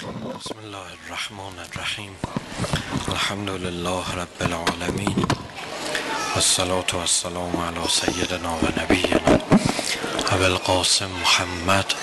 بسم الله الرحمن الرحیم. الحمد لله رب العالمین والصلاة والسلام علی سیدنا و نبینا ابی القاسم محمد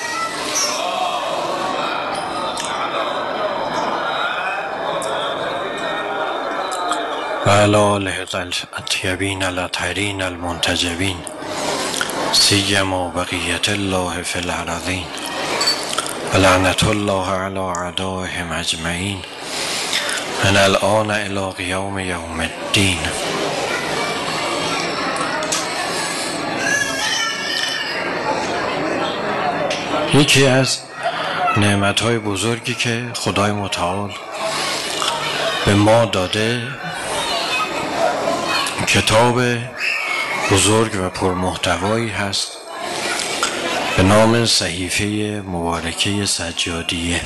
و علی آله الطیبین الطاهرین المنتجبین سیما بقیة الله فی الارضین و لعنة الله علی اعدائهم اجمعین من الآن الی قیام یوم الدین. یکی از نعمت‌های بزرگی که خدای متعال به ما داده کتاب بزرگ و پرمحتوایی هست به نام صحیفه مبارکه سجادیه.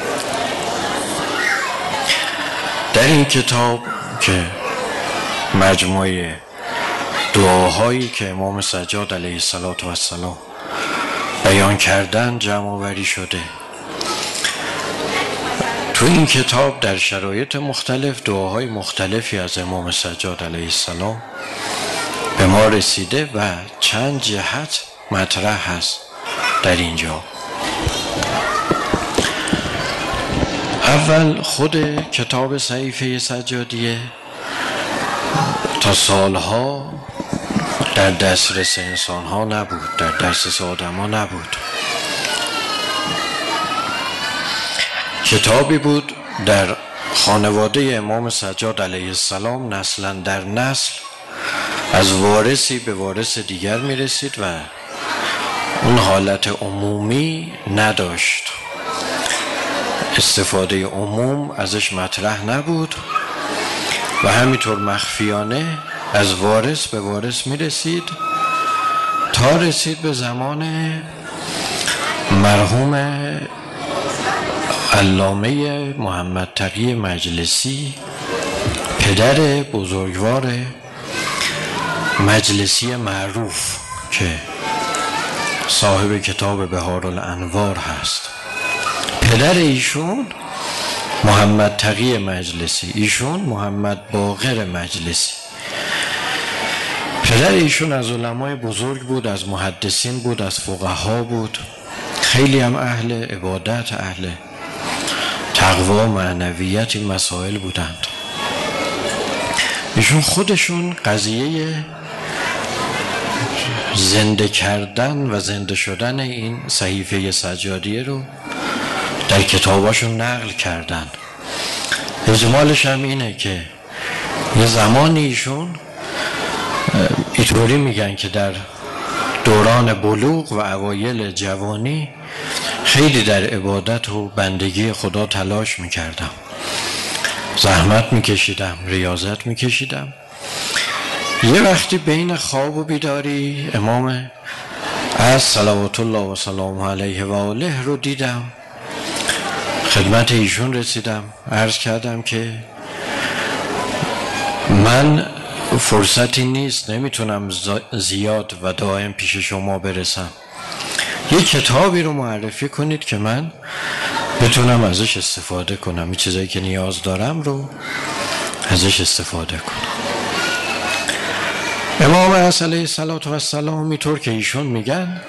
در این کتاب که مجموعه دعاهایی که امام سجاد علیه السلام بیان کردن جمع آوری شده. تو این کتاب در شرایط مختلف دعاهای مختلفی از امام سجاد علیه السلام به ما رسیده و چند جهت مطرح هست در اینجا. اول خود کتاب صحیفه سجادیه تا سالها در دسترس انسان ها نبود، در دسترس آدم ها نبود. کتابی بود در خانواده امام سجاد علیه السلام نسلا در نسل از وارثی به وارث دیگر می رسید و اون حالت عمومی نداشت، استفاده عموم ازش مطرح نبود و همینطور مخفیانه از وارث به وارث می رسید تا رسید به زمان مرحوم علامه محمد تقی مجلسی، پدر بزرگوار مجلسی معروف که صاحب کتاب بهارالانوار هست. پدر ایشون محمد تقی مجلسی، ایشون محمد باقر مجلسی. پدر ایشون از علمای بزرگ بود، از محدثین بود، از فقها بود، خیلی هم اهل عبادت، اهل تقوا، معنویت، این مسائل بودند. ایشون خودشون قضیه زنده کردن و زنده شدن این صحیفه سجادیه رو در کتاباشون نقل کردن. اجمالش هم اینه که یه زمانی ایشون اینطوری میگن که در دوران بلوغ و اوایل جوانی خیلی در عبادت و بندگی خدا تلاش میکردم، زحمت میکشیدم، ریاضت میکشیدم. یه وقتی بین خواب و بیداری امام از صلوات الله و سلام علیه و آله رو دیدم. خدمت ایشون رسیدم، عرض کردم که من فرصتی نیست، نمیتونم زیاد و دائم پیش شما برسم. یه کتابی رو معرفی کنید که من بتونم ازش استفاده کنم، این چیزایی که نیاز دارم رو ازش استفاده کنم. امام علیه السلام اینطور که ایشون میگن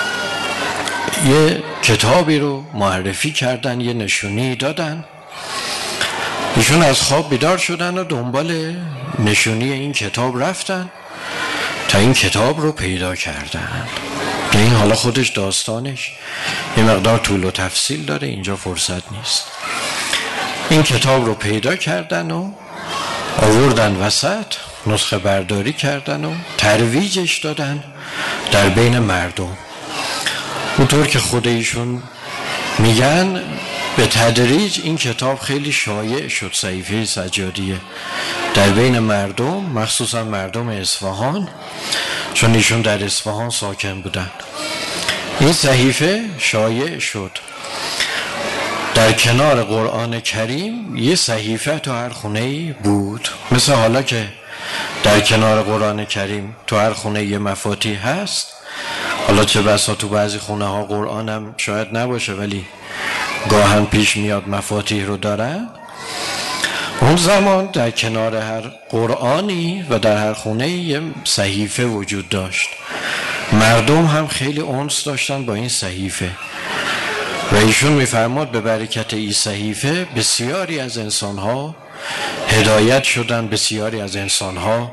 یه کتابی رو معرفی کردن، یه نشونی دادن. ایشون از خواب بیدار شدن و دنبال نشونی این کتاب رفتن تا این کتاب رو پیدا کردن. که این حالا خودش داستانش یه مقدار طول و تفصیل داره، اینجا فرصت نیست. این کتاب رو پیدا کردن و آوردن وسط، نسخه برداری کردن و ترویجش دادن در بین مردم. اونطور که خود ایشون میگن به تدریج این کتاب خیلی شایع شد، صحیفه سجادیه، در بین مردم، مخصوصا مردم اصفهان، چون ایشون در اصفهان ساکن بودن. این صحیفه شایع شد. در کنار قرآن کریم یه صحیفه تو هر خونه‌ای بود، مثل حالا که در کنار قرآن کریم تو هر خونه یه مفاتیح هست. حالا چه بسا تو بعضی خونه ها قرآن هم شاید نباشه، ولی گاهن پیش میاد مفاتیح رو دارن، اون زمان در کنار هر قرآنی و در هر خونه یه صحیفه وجود داشت. مردم هم خیلی انس داشتن با این صحیفه و ایشون میفرماد به برکت این صحیفه بسیاری از انسانها هدایت شدن، بسیاری از انسانها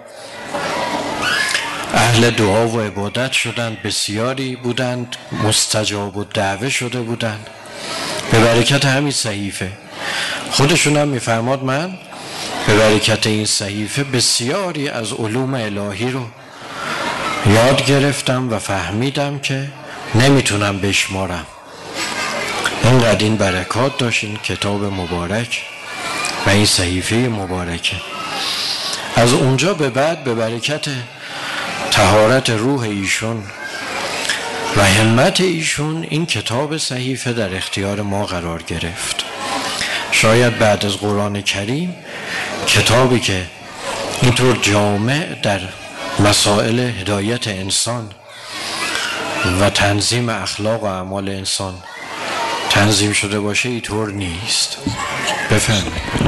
اهل دعا و عبادت شدن، بسیاری بودند مستجاب و دعوه شده بودند به برکت همین صحیفه. خودشون هم میفرماد من به برکت این صحیفه بسیاری از علوم الهی رو یاد گرفتم و فهمیدم که نمیتونم بشمارم. اینقدر این برکات داشت این کتاب مبارک و این صحیفه مبارکه. از اونجا به بعد به برکت طهارت روح ایشون و همت ایشون این کتاب صحیفه در اختیار ما قرار گرفت. شاید بعد از قرآن کریم کتابی که اینطور جامع در مسائل هدایت انسان و تنظیم اخلاق و اعمال انسان تنظیم شده باشه اینطور نیست. بفرمایید.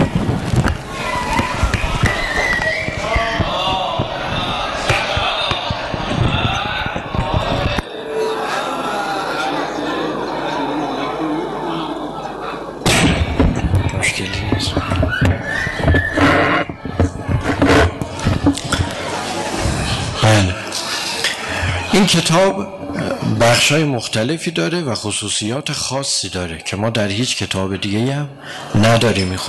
این کتاب بخشای مختلفی داره و خصوصیات خاصی داره که ما در هیچ کتاب دیگه هم نداریم. این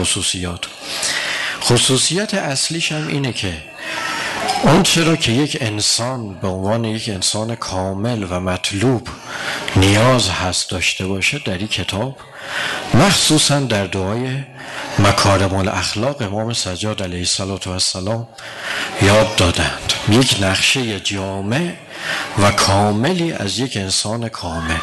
خصوصیت اصلیش هم اینه که اون چرا که یک انسان به عنوان یک انسان کامل و مطلوب نیاز هست داشته باشه در این کتاب، مخصوصا در دعای مکارم الاخلاق امام سجاد علیه السلام یاد دادند. یک نقشه جامع و کاملی از یک انسان کامل.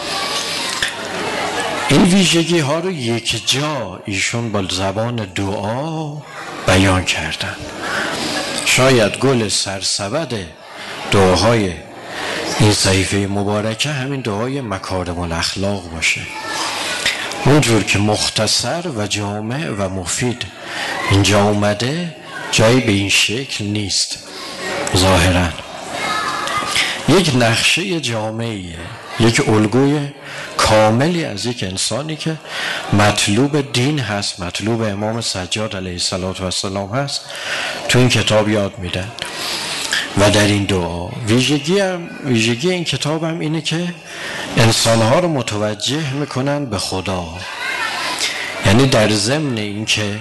این ویژگی ها رو یک جا ایشون با زبان دعا بیان کردن. شاید گل سرسبد دعاهای این صحیفه مبارکه همین دعای مکارم الاخلاق باشه. اونجور که مختصر و جامع و مفید اینجا اومده، جایی به این شکل نیست. ظاهراً یک نقشه جامعیه، یک الگوی کاملی از یک انسانی که مطلوب دین هست، مطلوب امام سجاد علیه السلام هست، تو این کتاب یاد میدن. و در این دعا ویژگی این کتاب هم اینه که انسانها رو متوجه میکنن به خدا. یعنی در ضمن این که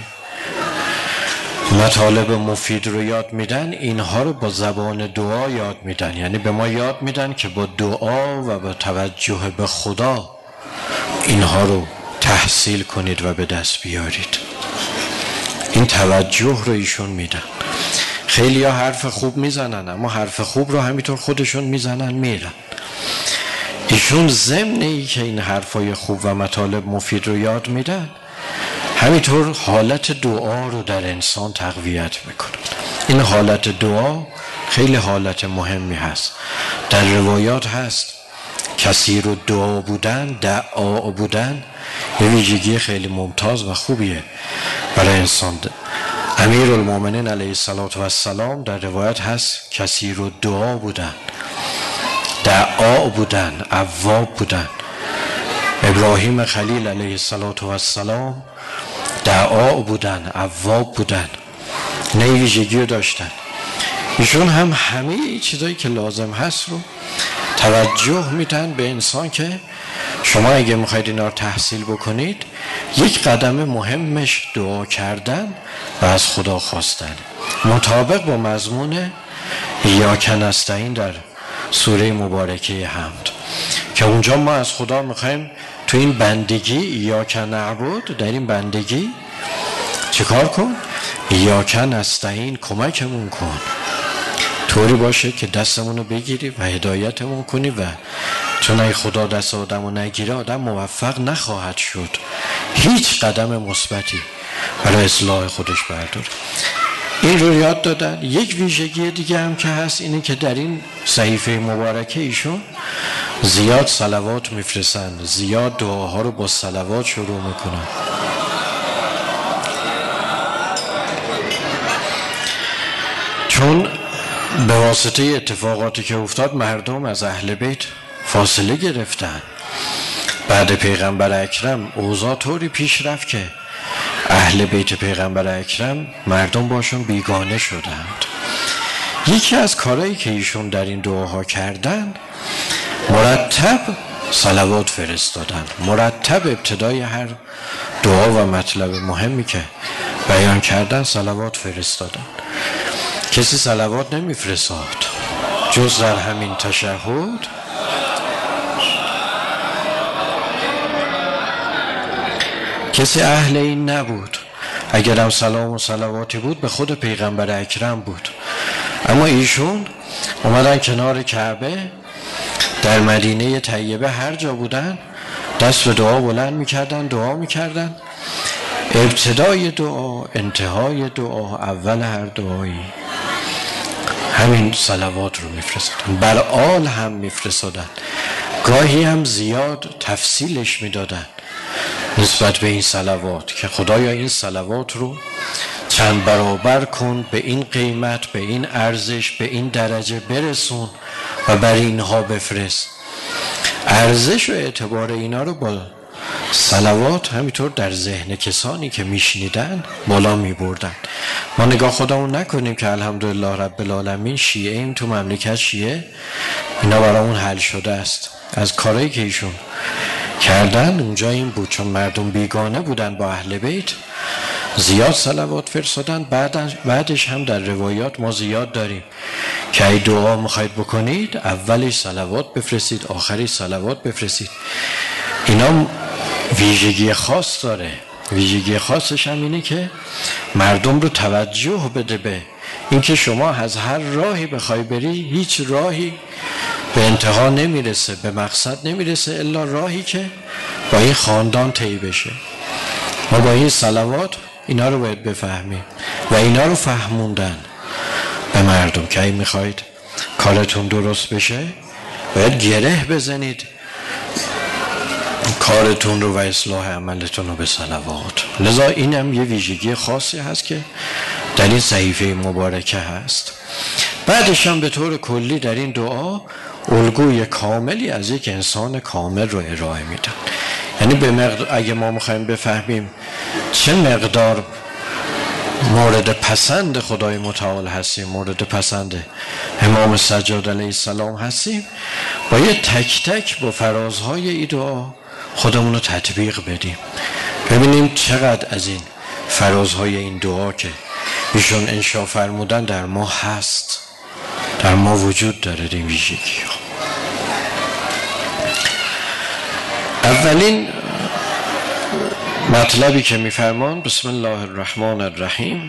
مطالب مفید رو یاد میدن، اینها رو با زبان دعا یاد میدن. یعنی به ما یاد میدن که با دعا و با توجه به خدا اینها رو تحصیل کنید و به دست بیارید. این توجه رو ایشون میدن. خیلی ها حرف خوب میزنن، اما حرف خوب رو همینطور خودشون میزنن میرن. ایشون ضمن ای که این حرفای خوب و مطالب مفید رو یاد میدن، همینطور حالت دعا رو در انسان تقویت میکنن. این حالت دعا خیلی حالت مهمی هست. در روایات هست کثیر الدعا بودن، دعا بودن یه ویژگی خیلی ممتاز و خوبیه برای انسان. امیرالمومنین علیه السلام در روایت هست کثیر الدعا بودن، دعا بودن، اواب بودن. ابراهیم خلیل علیه السلام دعا بودن، اواب بودن. نه ویژگی رو داشتن. ایشون هم همه چیزایی که لازم هست رو توجه میدن به انسان که شما اگه میخواید اینا رو تحصیل بکنید، یک قدم مهمش دعا کردن و از خدا خواستن، مطابق با مضمون ایاک نستعین در سوره مبارکه حمد، که اونجا ما از خدا میخوایم تو این بندگی ایاک نعبد، در این بندگی چیکار کن؟ ایاک نستعین، کمکمون کن، طوری باشه که دستمون رو بگیری و هدایتمون کنی. و چون ای خدا دست آدم رو نگیره، آدم موفق نخواهد شد، هیچ قدم مثبتی برای اصلاح خودش برداره. این رو یاد دادن. یک ویژگی دیگه هم که هست اینه که در این صحیفه مبارکه ایشون زیاد صلوات میفرستن، زیاد دعاها رو با صلوات شروع میکنن. چون به واسطه اتفاقاتی که افتاد مردم از اهل بیت فاصله گرفتن. بعد پیغمبر اکرم اوضاع طوری پیش رفت که اهل بیت پیغمبر اکرم مردم باشون بیگانه شدند. یکی از کارهایی که ایشون در این دعاها کردن، مرتب صلوات فرستادن. مرتب ابتدای هر دعا و مطلب مهمی که بیان کردن صلوات فرستادن. کسی صلوات نمیفرستاد جز در همین تشهد. کسی اهل این نبود. اگرم سلام و صلواتی بود به خود پیغمبر اکرم بود. اما ایشون اومدن کنار کعبه در مدینه طیبه، هر جا بودن دست به دعا بلند میکردن، دعا میکردن. ابتدای دعا، انتهای دعا، اول هر دعایی همین صلوات رو میفرستادن. بر آل هم میفرستادن. گاهی هم زیاد تفصیلش میدادن نسبت به این صلوات که خدایا این صلوات رو چند برابر کن، به این قیمت، به این ارزش، به این درجه برسون و بر اینها بفرست. ارزش و اعتبار اینا رو با صلوات همینطور در ذهن کسانی که میشنیدن بالا میبردن. ما نگاه خودمون نکنیم که الحمدلله رب العالمین شیعه ایم، تو مملکت شیعه اینا برامون حل شده است. از کارهایی که ایشون کردن اونجا این بود، چون مردم بیگانه بودن با اهل بیت، زیاد صلوات فرستادن. بعدش هم در روایات ما زیاد داریم که ای دعا میخواید بکنید اولش صلوات بفرستید، آخرش صلوات بفرستید. اینا ویژگی خاص داره. ویژگی خاصش هم اینه که مردم رو توجه بده به اینکه شما از هر راهی بخوای بری، هیچ راهی به انتها نمیرسه، به مقصد نمیرسه الا راهی که با این خاندان طی بشه. ما با این صلوات اینا رو باید بفهمیم و اینا رو فهموندن به مردم که این میخواید کارتون درست بشه باید گره بزنید کارتون رو و اصلاح عملتون رو به صلوات. لذا این هم یه ویژگی خاصی هست که در این صحیفه مبارکه هست. بعدش هم به طور کلی در این دعا الگوی کاملی از یک انسان کامل رو ارائه میدن. یعنی اگه ما میخوایم بفهمیم چه مقدار مورد پسند خدای متعال هستیم، مورد پسند امام سجاد علیه السلام هستیم، باید تک تک با فرازهای این دعا خودمون رو تطبیق بدیم، ببینیم چقدر از این فرازهای این دعا که ایشون انشا فرمودن در ما هست، در ما وجود داره این ویژگی ها. اولین مطلبی که میفرمان بسم الله الرحمن الرحیم،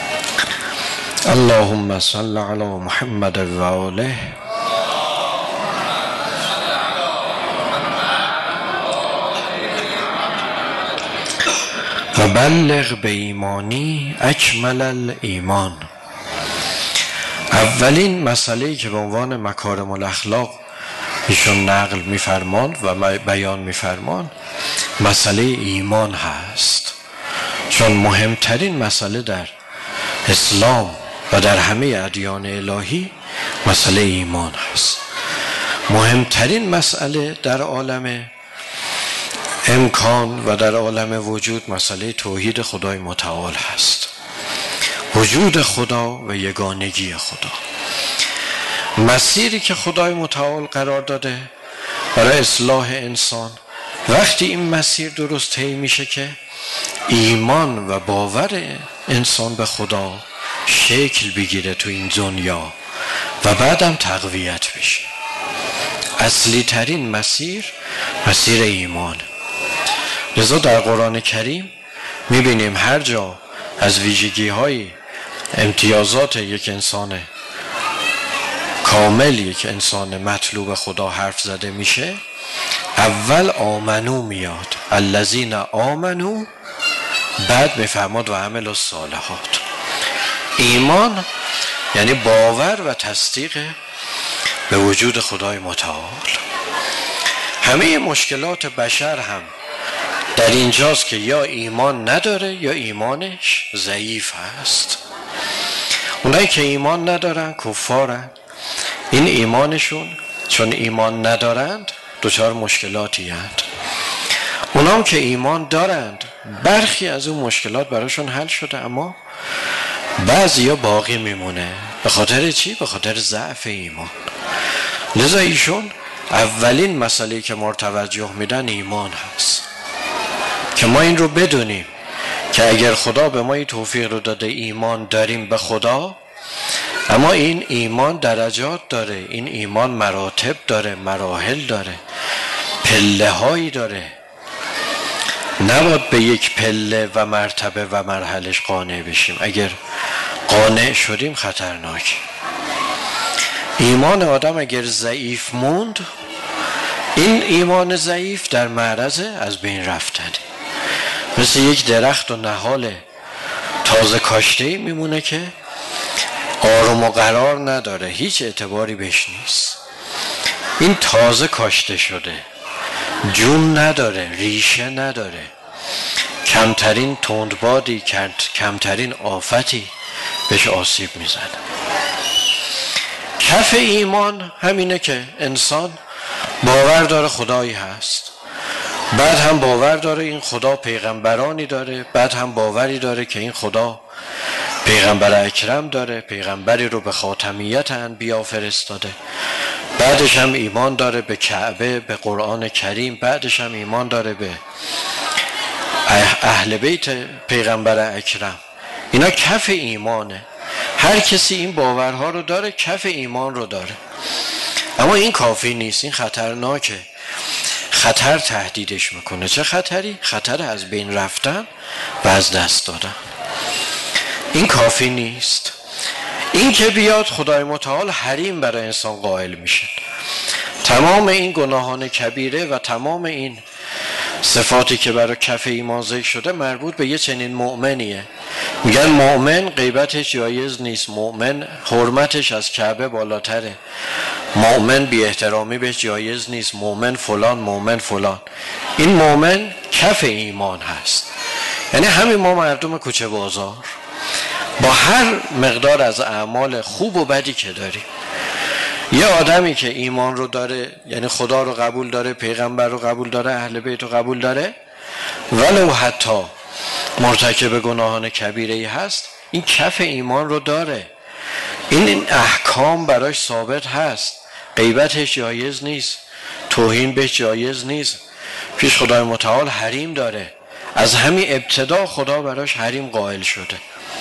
اللهم صل علی محمد و آله و بلغ به ایمانی اکمل الایمان. اولین مسئله‌ای که به عنوان مکارم الاخلاق ایشون نقل میفرماند و بیان میفرماند مسئله ایمان هست، چون مهمترین مسئله در اسلام و در همه ادیان الهی مسئله ایمان هست. مهمترین مسئله در عالم امکان و در عالم وجود مسئله توحید خدای متعال هست، وجود خدا و یگانگی خدا. مسیری که خدای متعال قرار داده برای اصلاح انسان، وقتی این مسیر درست طی میشه که ایمان و باور انسان به خدا شکل بگیره تو این دنیا و بعدم تقویت بشه. اصلی ترین مسیر ایمان. لذا در قرآن کریم میبینیم هر جا از ویژگی های امتیازات یک انسان کامل، یک انسان مطلوب خدا حرف زده میشه، اول آمنو میاد، الذین آمنو، بعد میفرماد و عمل الصالحات. ایمان یعنی باور و تصدیق به وجود خدای متعال. همه مشکلات بشر هم در اینجاست که یا ایمان نداره یا ایمانش ضعیف هست. اونایی که ایمان ندارن کفارن. این ایمانشون چون ایمان ندارند دچار مشکلاتی هست. اونام که ایمان دارند برخی از اون مشکلات براشون حل شده، اما بعضیا باقی میمونه. به خاطر چی؟ به خاطر ضعف ایمان. لذا ایشون اولین مسئله که ما توجه میدن ایمان هست، که ما این رو بدونیم که اگر خدا به ما این توفیق رو داده ایمان داریم به خدا، اما این ایمان درجات داره، این ایمان مراتب داره، مراحل داره، پله هایی داره. نباید به یک پله و مرتبه و مرحلش قانع بشیم. اگر قانع شدیم خطرناک. ایمان آدم اگر ضعیف موند، این ایمان ضعیف در معرض از بین رفتنه. مثل یک درخت و نهال تازه کاشته میمونه که آروم و قرار نداره، هیچ اعتباری بهش نیست. این تازه کاشته شده، جون نداره، ریشه نداره، کمترین تندبادی، کمترین آفتی بهش آسیب میزنه. کف ایمان همینه که انسان باور داره خدایی هست، بعد هم باور داره این خدا پیغمبرانی داره، بعد هم باوری داره که این خدا پیغمبر اکرم داره، پیغمبری رو به خاتمیت انبیا فرستاده، بعدش هم ایمان داره به کعبه، به قرآن کریم، بعدش هم ایمان داره به اهل بیت پیغمبر اکرم. اینا کف ایمانه. هر کسی این باورها رو داره، کف ایمان رو داره. اما این کافی نیست، این خطرناکه. خطر تهدیدش میکنه. چه خطری؟ خطر از بین رفتن و از دست دادن. این کافی نیست. این که بیاد خدای متعال حریم برای انسان قائل میشه. تمام این گناهان کبیره و تمام این صفاتی که برای کف ایمان ذکر شده مربوط به یه چنین مؤمنیه. میگن مؤمن غیبتش جایز نیست، مؤمن حرمتش از کعبه بالاتره، مؤمن بی احترامی بهش جایز نیست، مؤمن فلان، مؤمن فلان. این مؤمن کف ایمان هست. یعنی همین ما مردم کوچه بازار با هر مقدار از اعمال خوب و بدی که داریم، یه آدمی که ایمان رو داره، یعنی خدا رو قبول داره، پیغمبر رو قبول داره، اهل بیت رو قبول داره، ولو حتی مرتکب گناهان کبیره‌ای هست، این کف ایمان رو داره. این احکام براش ثابت هست. غیبتش جایز نیست، توهین بهش جایز نیست، پیش خدای متعال حریم داره. از همین ابتدا خدا براش حریم قائل شده.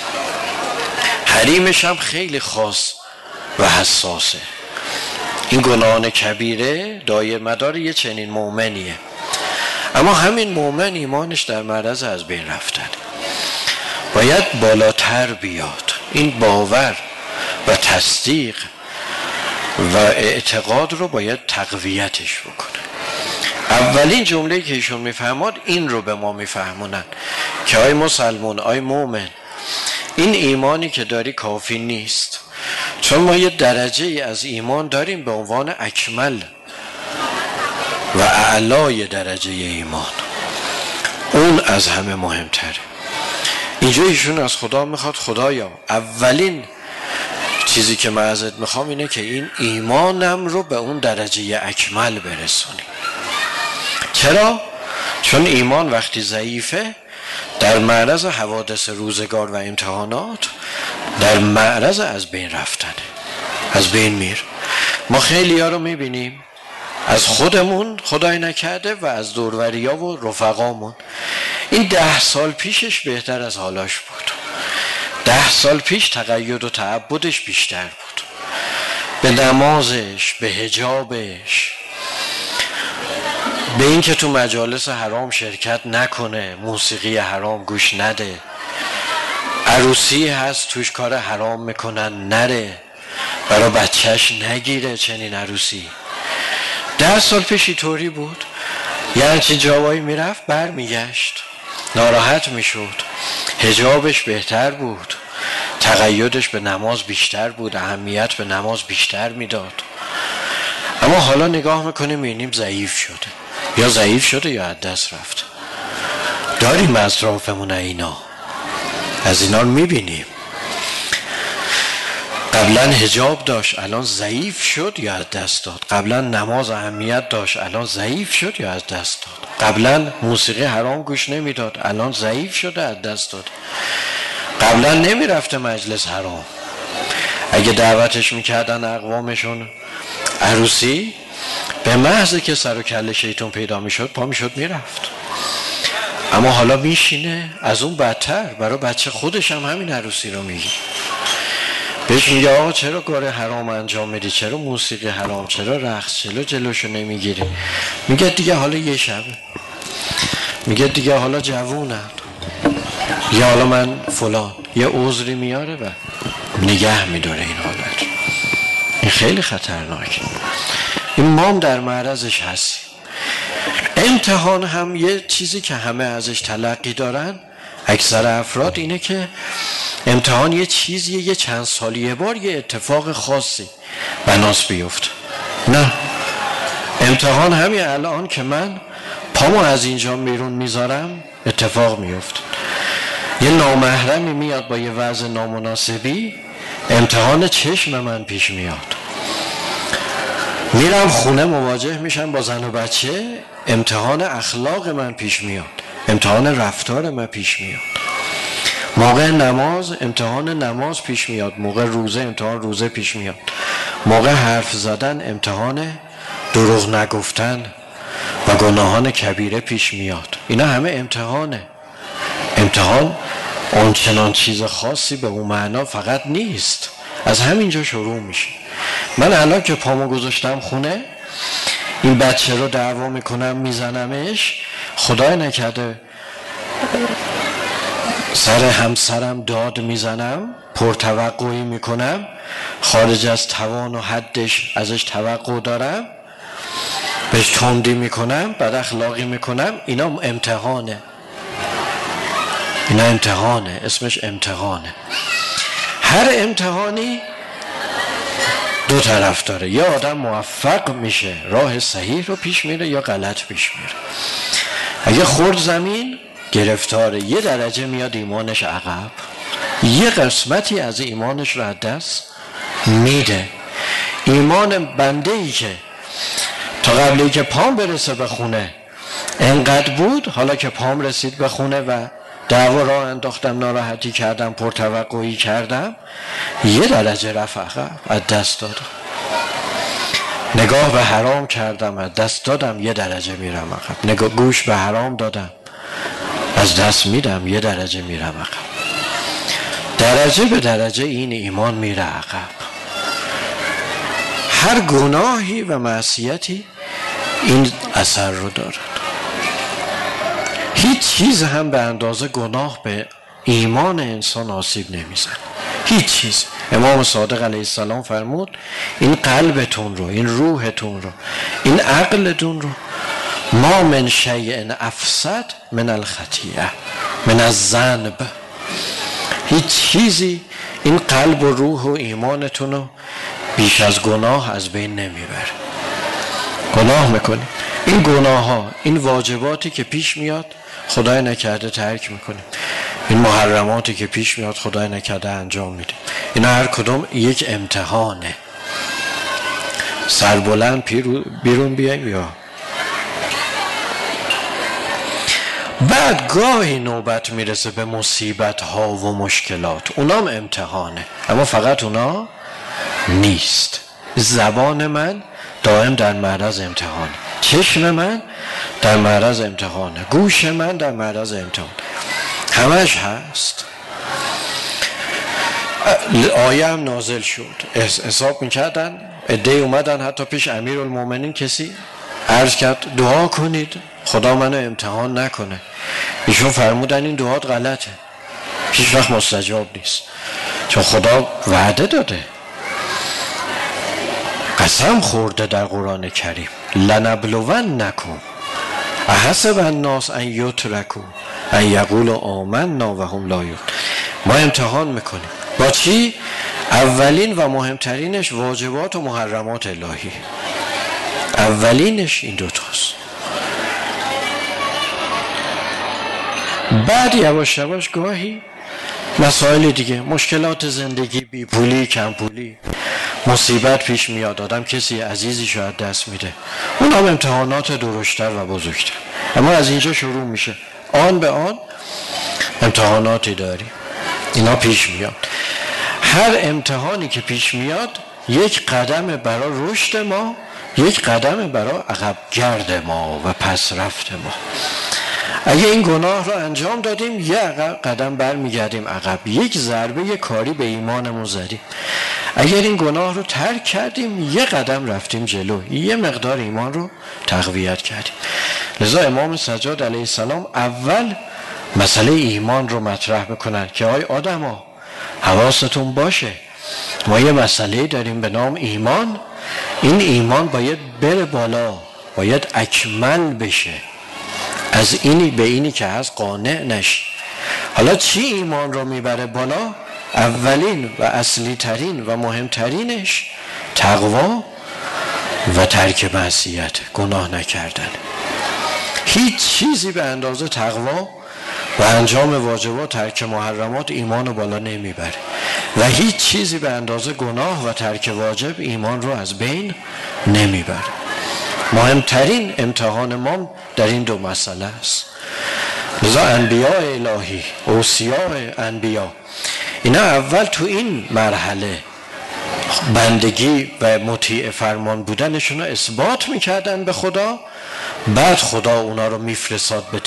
حریمش هم خیلی خاص و حساسه. این گناهان کبیره دایه مدار یه چنین مؤمنیه. اما همین مؤمن ایمانش در معرض از بین رفتن، باید بالاتر بیاد. این باور و تصدیق و اعتقاد رو باید تقویتش بکنه. اولین جمله که ایشون میفهماد این رو به ما میفهمونن که آی مسلمون، آی مؤمن، این ایمانی که داری کافی نیست، چون ما یه درجه از ایمان داریم به عنوان اکمل و اعلای درجه ایمان، اون از همه مهمتره. اینجا ایشون از خدا میخواد خدایا اولین چیزی که من ازت میخوام اینه که این ایمانم رو به اون درجه اکمل برسونی. چرا؟ چون ایمان وقتی ضعیفه در معرض حوادث روزگار و امتحانات، در معرض از بین رفتنه، از بین میر. ما خیلی ها رو میبینیم از خودمون خدای نکرده و از دوروریا و رفقامون. این 10 سال پیشش بهتر از حالاش بود. 10 سال پیش تقید و تعبدش بیشتر بود، به نمازش، به حجابش، به این که تو مجالس حرام شرکت نکنه، موسیقی حرام گوش نده، عروسی هست توش کار حرام میکنن نره، برای بچهش نگیره چنین عروسی. 10 سال پیش اینطوری بود. یعنی چی جاوایی میرفت بر میگشت، ناراحت میشد، حجابش بهتر بود، تقیدش به نماز بیشتر بود، اهمیت به نماز بیشتر میداد. اما حالا نگاه میکنیم میبینیم ضعیف شده، یا ضعیف شده یا از دست رفته. داریم اطرافمون اینا، از اینا رو میبینیم. قبلا حجاب داشت الان ضعیف شد یا از دست داد. قبلا نماز اهمیت داشت الان ضعیف شد یا از دست داد. قبلا موسیقی حرام گوش نمیداد الان ضعیف شده از دست داد. قبلا نمیرفته مجلس حرام، اگه دعوتش میکردن اقوامشون عروسی، به محض که سر و کله شیطان پیدا میشد پا میشد میرفت. اما حالا میشینه، از اون بدتر برای بچه خودش هم همین عروسی رو میگه، بهش میگه آقا چرا کار حرام انجام میدی، چرا موسیقی حرام، چرا رقص، چرا جلوشو نمیگیری؟ میگه دیگه حالا یه شبه، میگه دیگه حالا جوونم، یا حالا من فلان، یه عذری میاره و نگه میداره این حالت. این خیلی خطرناکه. این ما هم در معرضش هستیم. امتحان هم یه چیزی که همه ازش تلقی دارن، اکثر افراد، اینه که امتحان یه چیزیه یه چند سالی یه بار یه اتفاق خاصی بناس بیفته. نه، امتحان همین الان که من پامو از اینجا بیرون میذارم اتفاق میفته. یه نامحرمی میاد با یه وضع نامناسبی، امتحان چشم من پیش میاد. میرم خونه مواجه میشم با زن و بچه، امتحان اخلاق من پیش میاد، امتحان رفتار من پیش میاد. موقع نماز امتحان نماز پیش میاد، موقع روزه امتحان روزه پیش میاد، موقع حرف زدن امتحان دروغ نگفتن و گناهان کبیره پیش میاد. اینا همه امتحانه. امتحان اون چنان چیز خاصی به اون معنا فقط نیست، از همینجا شروع میشه. من الان که پامو گذاشتم خونه، این بچه رو دعوا میکنم میزنمش، خدای نکرده سر همسرم داد میزنم، پرتوقعی میکنم، خارج از توان و حدش ازش توقع دارم، بهش تندی میکنم، بد اخلاقی میکنم، اینا امتحانه. اینا امتحانه، اسمش امتحانه. هر امتحانی دو طرف داره، یا آدم موفق میشه راه صحیح رو پیش میره یا غلط پیش میره. اگه خورد زمین گرفتاره، یه درجه میاد ایمانش عقب، یه قسمتی از ایمانش رو از دست میده. ایمان بنده ای که تا قبلی که پام برسه به خونه انقدر بود، حالا که پام رسید به خونه و دعوا را انداختم، ناراحتی کردم، پرتوقعی کردم، یه درجه رفت عقب، از دست دادم. نگاه به حرام کردم، از دست دادم، یه درجه میرم عقب. نگاه گوش به حرام دادم، از دست میدم، یه درجه میرم عقب. درجه به درجه این ایمان میره عقب. هر گناهی و معصیتی این اثر رو دارد. هیچ چیز هم به اندازه گناه به ایمان انسان آسیب نمیزن، هیچ چیز. امام صادق علیه السلام فرمود این قلبتون رو، این روحتون رو، این عقلتون رو، ما من شیء افسد من الخطیئه من الذنب، هیچ چیزی این قلب و روح و ایمانتون رو بیش از گناه از بین نمیبره. گناه میکنیم، این گناه ها، این واجباتی که پیش میاد خدای نکرده ترک میکنیم، این محرماتی که پیش میاد خدای نکرده انجام میدیم. اینا هر کدوم یک امتحانه. سربلند بیرون بیایم یا بعد گاهی نوبت میرسه به مصیبت ها و مشکلات، اونام امتحانه، اما فقط اونا نیست. زبان من دائم در معرض امتحانه، چشم من در معرض امتحانه، گوش من در معرض امتحان، همش هست. آیه هم نازل شد، حساب میکردن، عده‌ای اومدن حتی پیش امیرالمومنین، کسی عرض کرد دعا کنید خدا منو امتحان نکنه. ایشون فرمودن این دعات غلطه، هیچ وقت مستجاب نیست، چون خدا وعده داده، قسم خورده در قرآن کریم لنبلونکم احسب الناس ان یترکوا ان یقولوا آمنا و هم لا یفتنون. ما امتحان میکنیم با چی؟ اولین و مهمترینش واجبات و محرمات الهی. اولینش این دوتاست. بعد یواش یواش گاهی مسائل دیگه، مشکلات زندگی، بی پولی، کم پولی، مصیبت پیش میاد، آدم کسی عزیزی شاید دست میده، اون هم امتحانات درشتر و بزرگتر. اما از اینجا شروع میشه، آن به آن امتحاناتی داریم، اینا پیش میاد. هر امتحانی که پیش میاد یک قدم برای رشد ما، یک قدم برای عقب گرد ما و پس رفت ما. اگه این گناه رو انجام دادیم یه قدم برمیگردیم عقب، یک ضربه یک کاری به ایمانمون زدیم. اگر این گناه رو ترک کردیم یه قدم رفتیم جلو، یه مقدار ایمان رو تقویت کردیم. لذا امام سجاد علیه السلام اول مسئله ایمان رو مطرح میکنن که آی آدما حواستون باشه، ما یه مسئله داریم به نام ایمان. این ایمان باید بره بالا، باید اکمل بشه، از اینی به اینی که هست قانع نشی. حالا چی ایمان رو میبره بالا؟ اولین و اصلی ترین و مهمترینش تقوا و ترک معصیت، گناه نکردن. هیچ چیزی به اندازه تقوا و انجام واجبات، ترک محرمات ایمان رو بالا نمیبره و هیچ چیزی به اندازه گناه و ترک واجب ایمان رو از بین نمیبره. مهمترین امتحان ما در این دو مسئله است. لذا انبیاء الهی، اوصیاء انبیا، اینا اول تو این مرحله بندگی و مطیع فرمان بودنشون رو اثبات میکردن به خدا، بعد خدا اونا رو میفرستاد به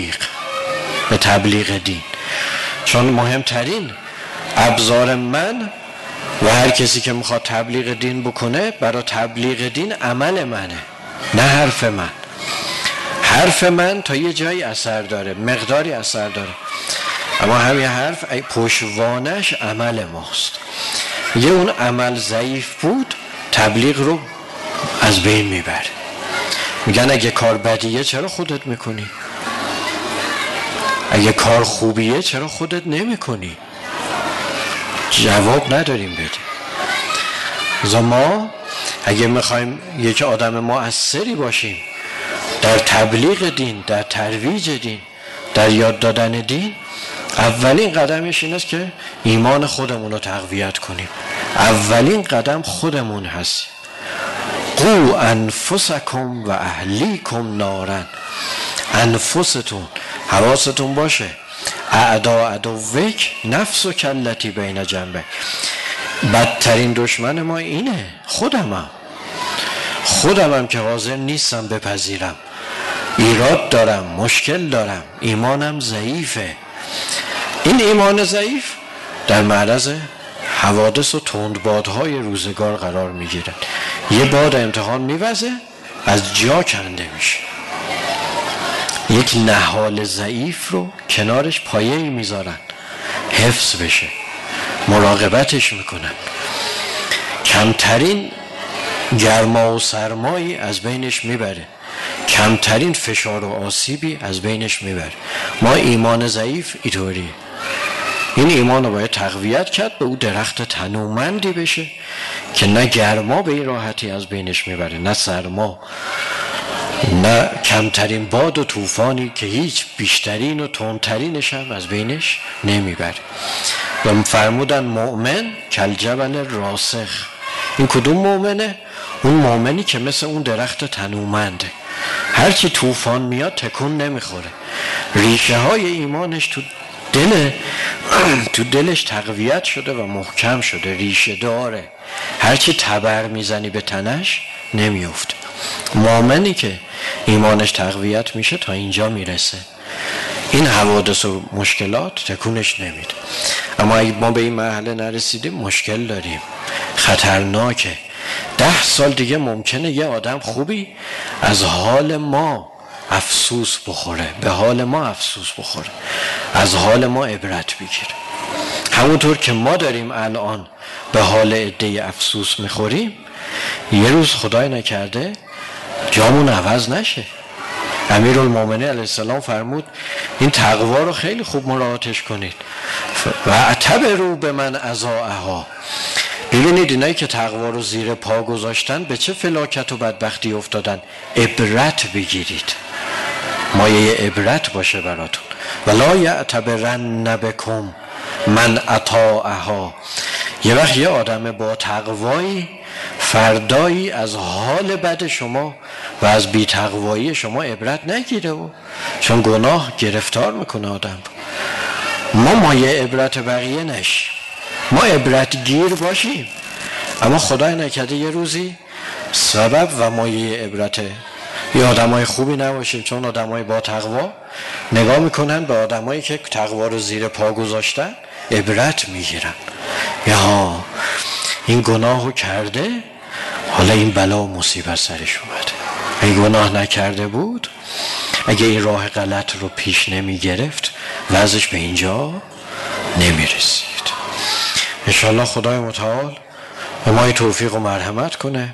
تبلیغ دین. چون مهمترین ابزار من و هر کسی که میخواد تبلیغ دین بکنه، برای تبلیغ دین عمل منه، نه حرف من. حرف من تا یه جایی اثر داره، مقداری اثر داره، اما همین حرف پشتوانش عمل ماست. یه اون عمل ضعیف بود، تبلیغ رو از بین میبره. میگن اگه کار بدیه چرا خودت میکنی؟ اگه کار خوبیه چرا خودت نمیکنی؟ جواب نداریم بدیم. ما اگه میخوایم یک آدم مؤثری باشیم در تبلیغ دین، در ترویج دین، در یاد دادن دین، اولین قدمش این است که ایمان خودمون رو تقویت کنیم. اولین قدم خودمون هست. قو انفسکم و اهلیکم نارن. انفستون، حواستون باشه، اعدا عدوک نفس و کلتی بین جنبه. بدترین دشمن ما اینه، خودمم که حاضر نیستم بپذیرم، ایراد دارم، مشکل دارم، ایمانم ضعیفه. این ایمان ضعیف در معرض حوادث و تندبادهای روزگار قرار میگیرن. یه باد امتحان میوزه، از جا کنده میشه. یک نهال ضعیف رو کنارش پایه‌ای میذارن حفظ بشه، مراقبتش میکنن، کمترین گرما و سرمایی از بینش میبره، کمترین فشار و آسیبی از بینش میبره. ما ایمان ضعیف اینطوریه. این ایمان رو باید تقویت کرد، به او درخت تنومندی بشه که نه گرما به این راحتی از بینش میبره، نه سرما، نه کمترین باد و طوفانی که هیچ بیشترین و تندترینش هم از بینش نمیبره. و فرمودن مؤمن کالجبل راسخ. این کدوم مؤمنه؟ اون مؤمنی که مثل اون درخت تنومنده، هرچی طوفان میاد تکون نمیخوره، ریشه های ایمانش تو دلش تقویت شده و محکم شده، ریشه داره، هرچی تبر میزنی به تنش نمیفته. مؤمنی که ایمانش تقویت میشه تا اینجا میرسه، این حوادث و مشکلات تکونش نمیده. اما اگه ما به این مرحله نرسیدیم مشکل داریم، خطرناکه. 10 سال دیگه ممکنه یه آدم خوبی از حال ما افسوس بخوره، به حال ما افسوس بخوره، از حال ما عبرت بگیره. همونطور که ما داریم الان به حال عده افسوس میخوریم، یه روز خدای نکرده جامون عوض نشه. امیرالمومنین علیه السلام فرمود این تقوا رو خیلی خوب مراعاتش کنید. و اعتبروا به من اضاعها، ببینید اینایی که تقوا رو زیر پا گذاشتن به چه فلاکت و بدبختی افتادن. عبرت بگیرید، مایه عبرت باشه براتون. ولا یعتبرن بکم من اطاعها. یه وقت یه آدم با تقوایی فردایی از حال بد شما و از بی تقوایی شما عبرت نگیره، و چون گناه گرفتار میکنه آدم. ما مایه عبرت بقیه نشیم، ما عبرت گیر باشیم، اما خدای نکرده یه روزی سبب و مایه عبرت یه آدمای خوبی نباشیم. چون آدمای با تقوا نگاه میکنن به آدمایی که تقوا رو زیر پا گذاشتن، عبرت میگیرن. یا این گناهو کرده، حالا این بلا و مصیبت سرش اومده. اگه گناه نکرده بود، اگه این راه غلط رو پیش نمیگرفت، وضعش به اینجا نمیرسید. انشاءالله خدای متعال به ما توفیق و مرحمت کنه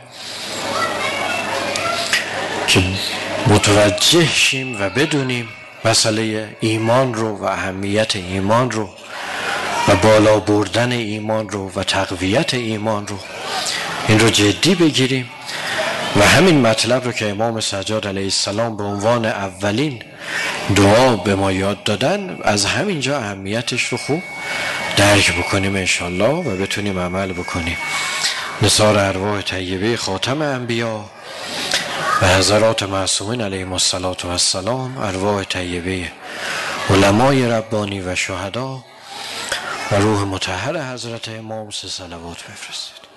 که متوجه شیم و بدونیم مسئله ایمان رو و اهمیت ایمان رو و بالا بردن ایمان رو و تقویت ایمان رو، این رو جدی بگیریم و همین مطلب رو که امام سجاد علیه السلام به عنوان اولین دعا به ما یاد دادن، از همینجا اهمیتش رو خوب درک بکنیم انشالله و بتونیم عمل بکنیم. نثار ارواح طیبه خاتم انبیا و حضرات معصومین علیهم السلام، ارواح طیبه علمای ربانی و شهدا و روح مطهر حضرت امام صلوات بفرستید.